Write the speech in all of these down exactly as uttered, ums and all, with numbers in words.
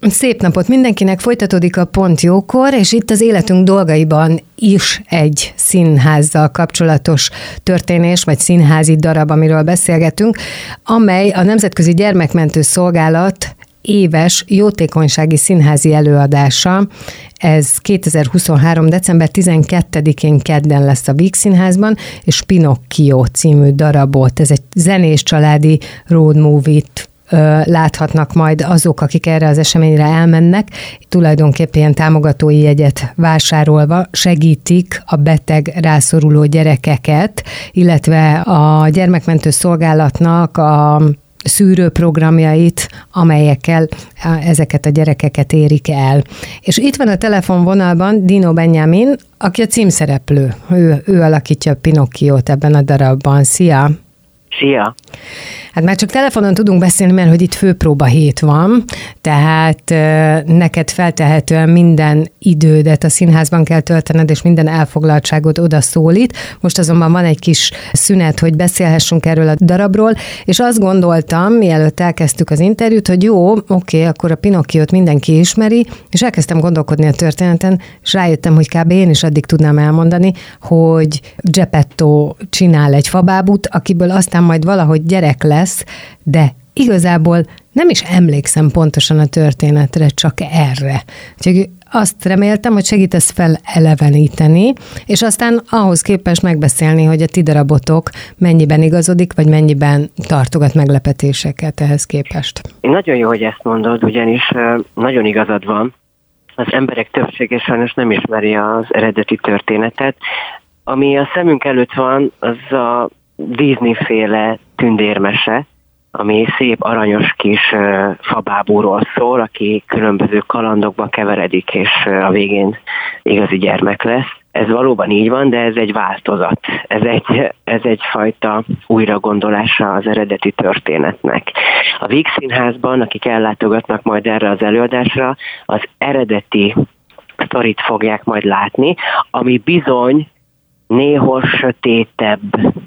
Szép napot mindenkinek, folytatódik a Pont Jókor, és itt az életünk dolgaiban is egy színházzal kapcsolatos történés, vagy színházi darab, amiről beszélgetünk, amely a Nemzetközi Gyermekmentő Szolgálat éves jótékonysági színházi előadása. Ez kétezer-huszonhárom. december tizenkettedikén kedden lesz a Víg Színházban, és Pinocchio című darabot, ez egy zenés családi road movie-t láthatnak majd azok, akik erre az eseményre elmennek. Tulajdonképpen ilyen támogatói jegyet vásárolva segítik a beteg, rászoruló gyerekeket, illetve a gyermekmentő szolgálatnak a szűrőprogramjait, amelyekkel ezeket a gyerekeket érik el. És itt van a telefonvonalban Dino Benjamin, aki a címszereplő. Ő, ő alakítja Pinocchiót ebben a darabban. Szia! Szia! Hát már csak telefonon tudunk beszélni, mert hogy itt főpróba hét van, tehát neked feltehetően minden idődet a színházban kell töltened, és minden elfoglaltságod oda szólít. Most azonban van egy kis szünet, hogy beszélhessünk erről a darabról, és azt gondoltam, mielőtt elkezdtük az interjút, hogy jó, oké, akkor a Pinocchiót mindenki ismeri, és elkezdtem gondolkodni a történeten, és rájöttem, hogy kb. Én is addig tudnám elmondani, hogy Geppetto csinál egy fabábút, akiből aztán majd valahogy gyerek lesz, de igazából nem is emlékszem pontosan a történetre, csak erre. Úgyhogy azt reméltem, hogy segítesz feleleveníteni, és aztán ahhoz képest megbeszélni, hogy a ti darabotok mennyiben igazodik, vagy mennyiben tartogat meglepetéseket ehhez képest. Nagyon jó, hogy ezt mondod, ugyanis nagyon igazad van. Az emberek többsége sajnos nem ismeri az eredeti történetet. Ami a szemünk előtt van, az a Disney-féle tündérmese, ami szép, aranyos kis uh, fabábúról szól, aki különböző kalandokba keveredik, és uh, a végén igazi gyermek lesz. Ez valóban így van, de ez egy változat. Ez egy, ez egyfajta újragondolása az eredeti történetnek. A Víg Színházban, akik ellátogatnak majd erre az előadásra, az eredeti sztorit fogják majd látni, ami bizony néhol sötétebb,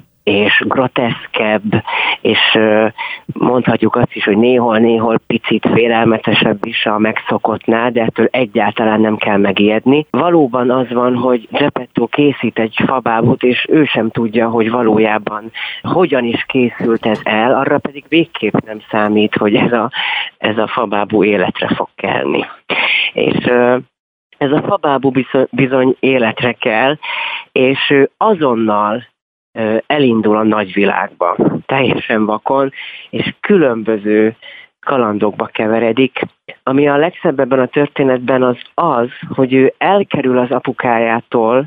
és groteszkebb, és mondhatjuk azt is, hogy néhol-néhol picit félelmetesebb is a megszokottnál, de ettől egyáltalán nem kell megijedni. Valóban az van, hogy Geppetto készít egy fabábút, és ő sem tudja, hogy valójában hogyan is készült ez el, arra pedig végképp nem számít, hogy ez a, ez a fabábú életre fog kelni. És ez a fabábú bizony, bizony életre kell, és azonnal elindul a nagyvilágba, teljesen vakon, és különböző kalandokba keveredik. Ami a legszebb ebben a történetben az az, hogy ő elkerül az apukájától,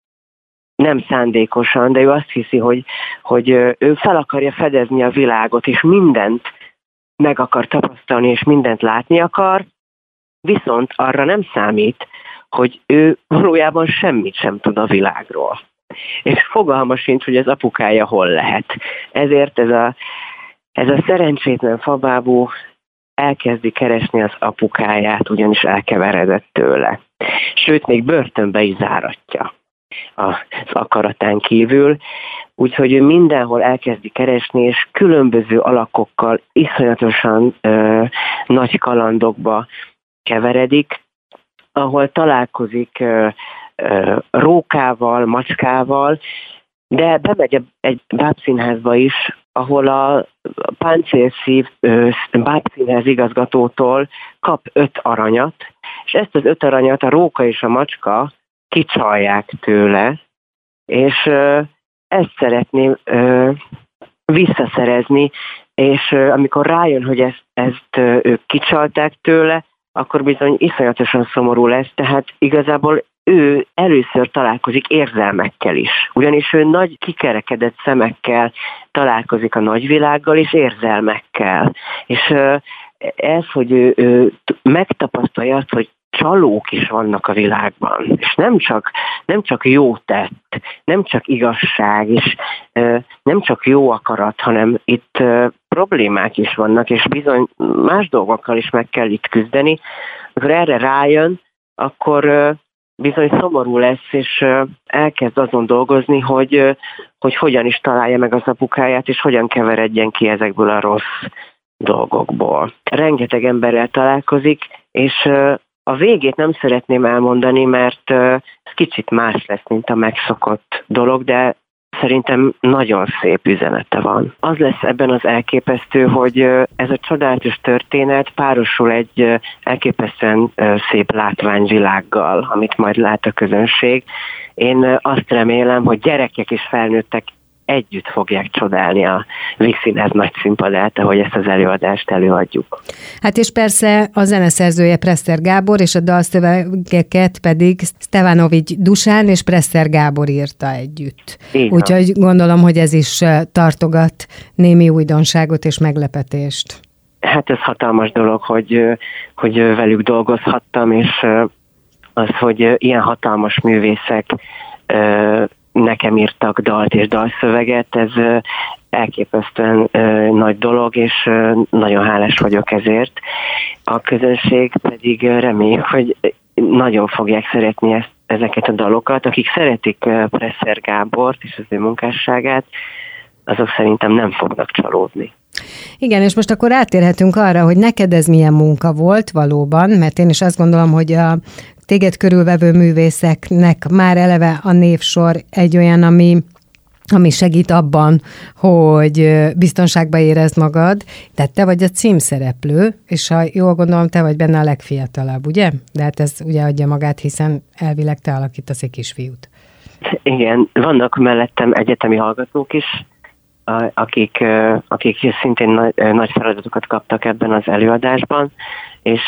nem szándékosan, de ő azt hiszi, hogy, hogy ő fel akarja fedezni a világot, és mindent meg akar tapasztalni, és mindent látni akar, viszont arra nem számít, hogy ő valójában semmit sem tud a világról. És fogalma sincs, hogy az apukája hol lehet. Ezért ez a, ez a szerencsétlen fabábú elkezdi keresni az apukáját, ugyanis elkeveredett tőle. Sőt, még börtönbe is záratja az akaratán kívül, úgyhogy ő mindenhol elkezdi keresni, és különböző alakokkal iszonyatosan ö, nagy kalandokba keveredik, ahol találkozik ö, rókával, macskával, de bemegy egy bábszínházba is, ahol a páncélszív bábszínház igazgatótól kap öt aranyat, és ezt az öt aranyat a róka és a macska kicsalják tőle, és ezt szeretné visszaszerezni, és amikor rájön, hogy ezt, ezt ők kicsalták tőle, akkor bizony iszonyatosan szomorú lesz, tehát igazából ő először találkozik érzelmekkel is. Ugyanis ő nagy kikerekedett szemekkel találkozik a nagyvilággal és érzelmekkel. És ez, hogy ő, ő megtapasztalja azt, hogy csalók is vannak a világban, és nem csak, nem csak jó tett, nem csak igazság, és nem csak jó akarat, hanem itt problémák is vannak, és bizony más dolgokkal is meg kell itt küzdeni. Amikor erre rájön, akkor bizony szomorú lesz, és elkezd azon dolgozni, hogy, hogy hogyan is találja meg az apukáját, és hogyan keveredjen ki ezekből a rossz dolgokból. Rengeteg emberrel találkozik, és a végét nem szeretném elmondani, mert ez kicsit más lesz, mint a megszokott dolog, de szerintem nagyon szép üzenete van. Az lesz ebben az elképesztő, hogy ez a csodálatos történet párosul egy elképesztően szép látványvilággal, amit majd lát a közönség. Én azt remélem, hogy gyerekek és felnőttek együtt fogják csodálni a Vígszínház nagy színpadát, ahogy ezt az előadást előadjuk. Hát és persze a zeneszerzője Preszter Gábor, és a dalszövegeket pedig Stevanovics Dusán és Preszter Gábor írta együtt. Úgyhogy gondolom, hogy ez is tartogat némi újdonságot és meglepetést. Hát ez hatalmas dolog, hogy, hogy velük dolgozhattam, és az, hogy ilyen hatalmas művészek nekem írtak dalt és dalszöveget, ez elképesztően nagy dolog, és nagyon hálás vagyok ezért. A közönség pedig reméljük, hogy nagyon fogják szeretni ezt, ezeket a dalokat. Akik szeretik Preszter Gábort és az ő munkásságát, azok szerintem nem fognak csalódni. Igen, és most akkor átérhetünk arra, hogy neked ez milyen munka volt valóban, mert én is azt gondolom, hogy a téged körülvevő művészeknek már eleve a névsor egy olyan, ami, ami segít abban, hogy biztonságban érezd magad. Tehát te vagy a címszereplő, és ha jól gondolom, te vagy benne a legfiatalabb, ugye? De hát ez ugye adja magát, hiszen elvileg te alakítasz egy kisfiút. Igen, vannak mellettem egyetemi hallgatók is, akik, akik szintén nagy, nagy feladatokat kaptak ebben az előadásban, és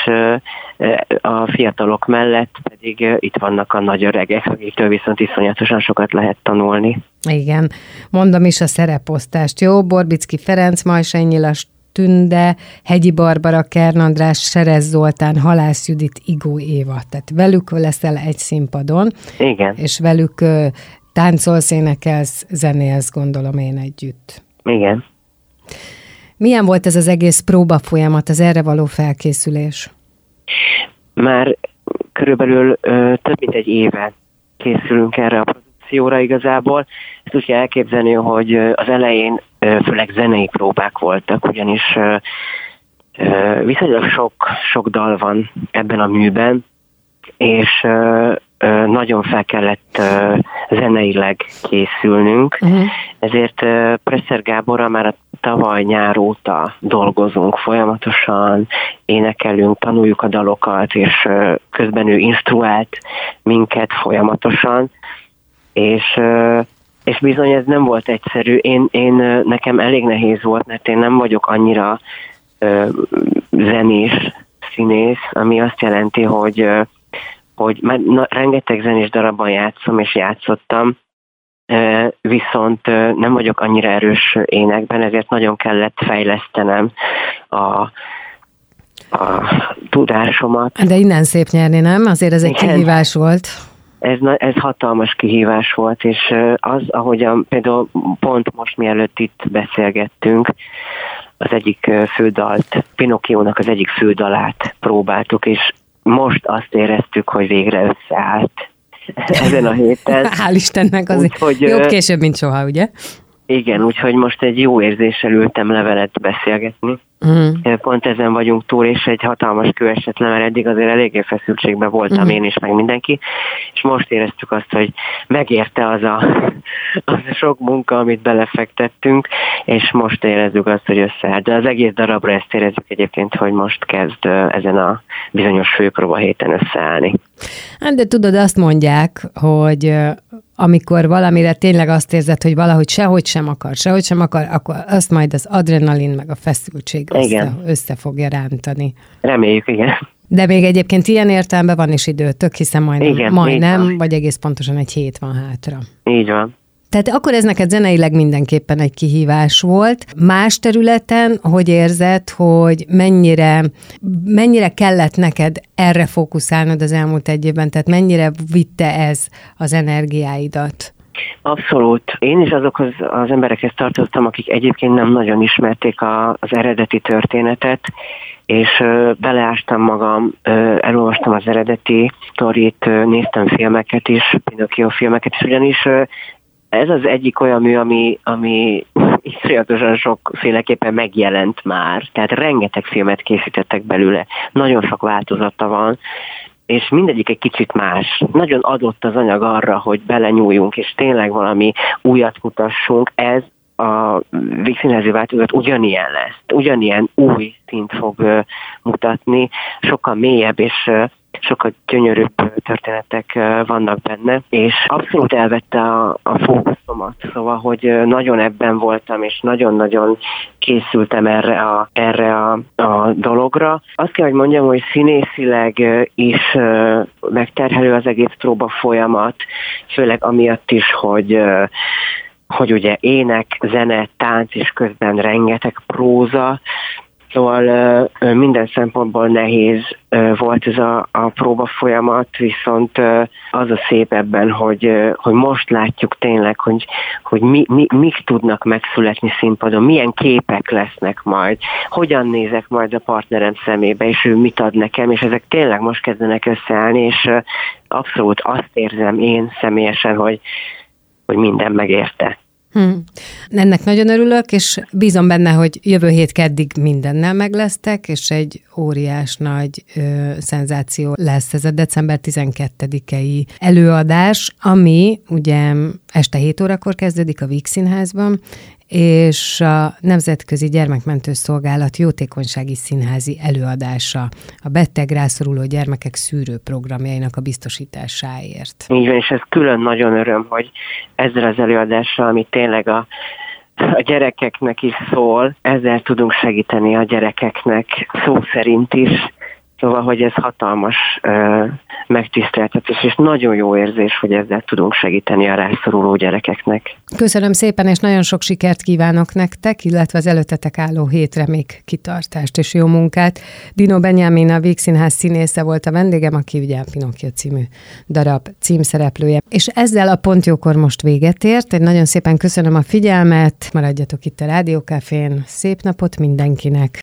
a fiatalok mellett pedig itt vannak a nagy öregek, akiktől viszont iszonyatosan sokat lehet tanulni. Igen, mondom is a szereposztást, jó? Borbicki Ferenc, Majsai Nyilas Tünde, Hegyi Barbara, Kern András, Serez Zoltán, Halász Judit, Igó Éva. Tehát velük leszel egy színpadon. Igen. És velük táncolsz, énekelsz, zenélsz, gondolom én együtt. Igen. Milyen volt ez az egész próba folyamat, az erre való felkészülés? Már körülbelül ö, több mint egy éve készülünk erre a produkcióra igazából. Ezt úgy kell elképzelni, hogy az elején ö, főleg zenei próbák voltak, ugyanis ö, ö, viszonylag sok, sok dal van ebben a műben, és ö, ö, nagyon fel kellett ö, zeneileg készülnünk, uh-huh. ezért ö, Preszter Gáborral már a tavaly nyár óta dolgozunk folyamatosan, énekelünk, tanuljuk a dalokat, és ö, közben ő instruált minket folyamatosan, és, ö, és bizony ez nem volt egyszerű. Én, én nekem elég nehéz volt, mert én nem vagyok annyira ö, zenés színész, ami azt jelenti, hogy ö, hogy már na, rengeteg zenés darabban játszom, és játszottam, viszont nem vagyok annyira erős énekben, ezért nagyon kellett fejlesztenem a, a tudásomat. De innen szép nyerni, nem? Azért ez egy Igen. kihívás volt. Ez, ez hatalmas kihívás volt, és az, ahogyan például pont most mielőtt itt beszélgettünk, az egyik fődalt, Pinocchiónak az egyik fődalát próbáltuk, és most azt éreztük, hogy végre összeállt ezen a héten. Hál' Istennek, azért úgyhogy, jobb később, mint soha, ugye? Igen, úgyhogy most egy jó érzéssel ültem levelet beszélgetni. Mm. Pont ezen vagyunk túl, és egy hatalmas kő esett le, mert eddig azért eléggé feszültségben voltam mm. én is, meg mindenki, és most éreztük azt, hogy megérte az a, az a sok munka, amit belefektettünk, és most érezzük azt, hogy összeállt. De az egész darabra ezt érezzük egyébként, hogy most kezd ezen a bizonyos főpróba héten összeállni. Hát de tudod, azt mondják, hogy amikor valamire tényleg azt érzed, hogy valahogy sehogy sem akar, sehogy sem akar, akkor azt majd az adrenalin meg a feszültség össze, össze fogja rántani. Reméljük, igen. De még egyébként ilyen értelemben van is időtök, hiszen majdnem, igen, majdnem vagy egész pontosan egy hét van hátra. Így van. Tehát akkor ez neked zeneileg mindenképpen egy kihívás volt. Más területen, hogy érzed, hogy mennyire, mennyire kellett neked erre fókuszálnod az elmúlt egy évben, tehát mennyire vitte ez az energiáidat? Abszolút. Én is azokhoz az emberekhez tartoztam, akik egyébként nem nagyon ismerték a, az eredeti történetet, és uh, beleástam magam, uh, elolvastam az eredeti sztorit, uh, néztem filmeket is, Pinocchio filmeket is, ugyanis uh, ez az egyik olyan mű, ami, ami iszonyatosan sokféleképpen megjelent már, tehát rengeteg filmet készítettek belőle, nagyon sok változata van, és mindegyik egy kicsit más. Nagyon adott az anyag arra, hogy belenyúljunk, és tényleg valami újat mutassunk. Ez a vígszínházi változat ugyanilyen lesz, ugyanilyen új szint fog mutatni, sokkal mélyebb és sokkal gyönyörűbb történetek vannak benne, és abszolút elvette a, a fókuszomat, szóval, hogy nagyon ebben voltam, és nagyon-nagyon készültem erre a, erre a, a dologra. Azt kell, hogy mondjam, hogy színészileg is megterhelő az egész próba folyamat, főleg amiatt is, hogy hogy ugye ének, zene, tánc, és közben rengeteg próza, szóval minden szempontból nehéz volt ez a, a próba folyamat, viszont az a szép ebben, hogy, hogy most látjuk tényleg, hogy, hogy mi, mi, mik tudnak megszületni színpadon, milyen képek lesznek majd, hogyan nézek majd a partnerem szemébe, és ő mit ad nekem, és ezek tényleg most kezdenek összeállni, és abszolút azt érzem én személyesen, hogy, hogy minden megérte. Hmm. Ennek nagyon örülök, és bízom benne, hogy jövő hét keddig mindennel meglesztek, és egy óriás nagy ö, szenzáció lesz ez a december tizenkettedikei előadás, ami ugye este hét órakor kezdődik a Vígszínházban, és a Nemzetközi Gyermekmentő Szolgálat jótékonysági színházi előadása a beteg, rászoruló gyermekek szűrőprogramjainak a biztosításáért. Így van, és ez külön nagyon öröm, hogy ezzel az előadással, ami tényleg a a gyerekeknek is szól, ezzel tudunk segíteni a gyerekeknek szó szerint is, szóval, hogy ez hatalmas ö, megtiszteltetés, és nagyon jó érzés, hogy ezzel tudunk segíteni a rászoruló gyerekeknek. Köszönöm szépen, és nagyon sok sikert kívánok nektek, illetve az előttetek álló hétre még kitartást és jó munkát. Dino Benyámin, a Vígszínház színésze volt a vendégem, aki ugye a Pinocchio című darab címszereplője. És ezzel a Pontjókor most véget ért. Egy nagyon szépen köszönöm a figyelmet, maradjatok itt a Rádiókafén, szép napot mindenkinek!